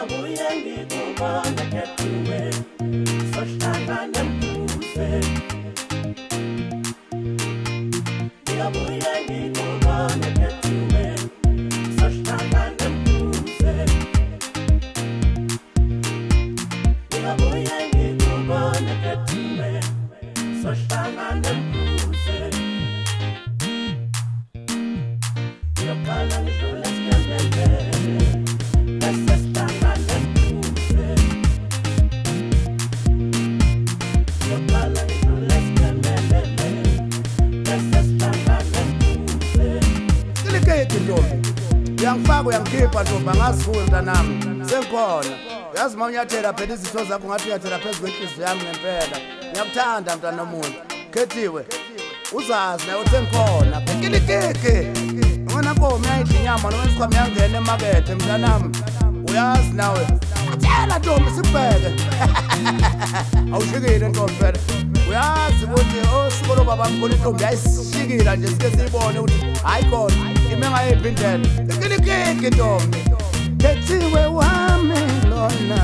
Uyangifaka ntombi angazifunda nami sengikhona yazi uma unyathela phela izitho zakho ngathi uyathela phezu kwenhliziyo yami ngempela ngiyakuthanda mntana nomuntu Khethiwe uzazi nawe sengikhona bhekilikeke ngona nkomo yayidla inyama noma isikhwama yangena emakethe mntanami uyazi nawe tshela ntombi sikubheke awushikile ntombi phela uyazi ukuthi osiko lobaba ngibona intombi yayishikila nje sike siyibone ukuthi hayi khona ime ngayiphi indlela bhekilikeke ntombi Khethiwe wami lona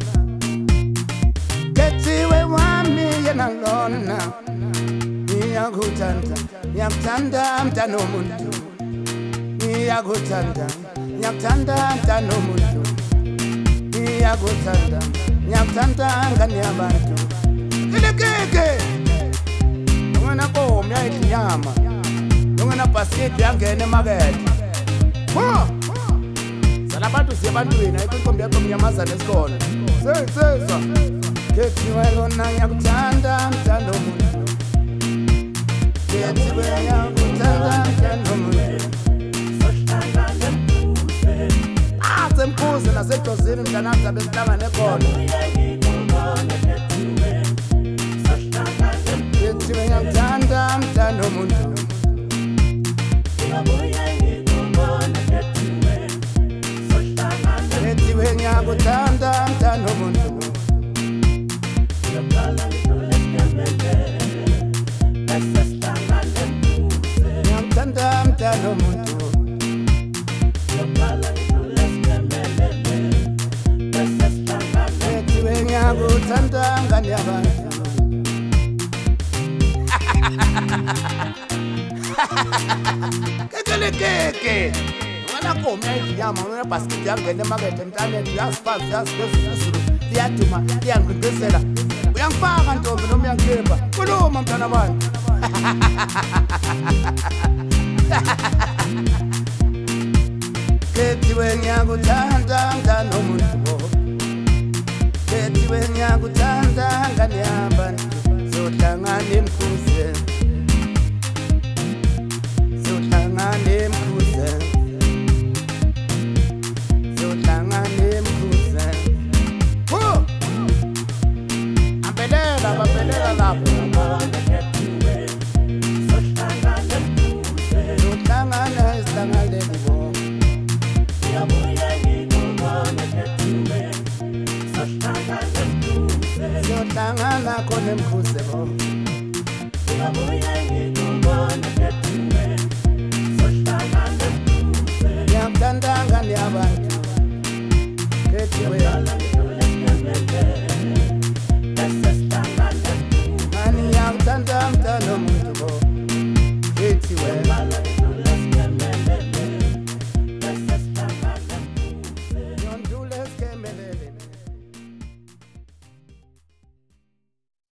Khethiwe wami yena lona Niyakuthanda niyakuthanda mntana womuntu Niyakuthanda niyakuthanda mntana womuntu Niyakuthanda niyakuthanda ngani yabantu Kilekeke Ngona nkomo yayidla inyama Ngona basket yangena emakethe Salabantu siyabantwini ayikho intombi yakho mnyamazana esikhona sezizwa Khethiwe lona ngiyakuthanda mntana womuntu Khethiwe ngiyakuthanda mntana womuntu Semkhuze nasedozini mntanami zabe sihlangane khona Khethiwe ngiyakuthanda mntana womuntu Khethiwe ngiyakuthanda mntana womuntu Ngiyakuthanda mntana womuntu Khethiwe ngiyakuthanda ngani yabantu Kekelekeke Ngona nkomo yayidla inyama ngona basket yangena emakethe mntaneni uyasifazi uyasiphezulu liyaduma liyangqinqizela uyangifaka ntombi noma uyangikhipha khuluma mntana bantu Khethiwe ngiyakuthanda mntana womuntu Khethiwe ngiyakuthanda ngani yabantu sohlangana